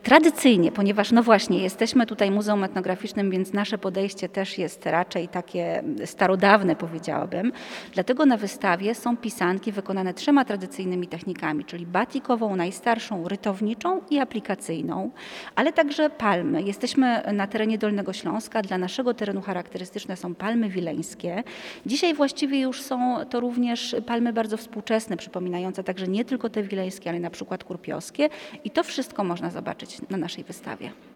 Tradycyjnie, ponieważ no właśnie jesteśmy tutaj muzeum etnograficznym, więc nasze podejście też jest raczej takie starodawne, powiedziałabym. Dlatego na wystawie są pisanki wykonane 3 tradycyjnymi technikami, czyli batikową, najstarszą, rytowniczą i aplikacyjną, ale także palmy. Jesteśmy na terenie Dolnego Śląska, dla naszego terenu charakterystyczne są palmy wileńskie. Dzisiaj właściwie już są to również palmy bardzo współczesne, przypominające także nie tylko te wileńskie, ale na przykład kurpiowskie i to wszystko można zobaczyć na naszej wystawie.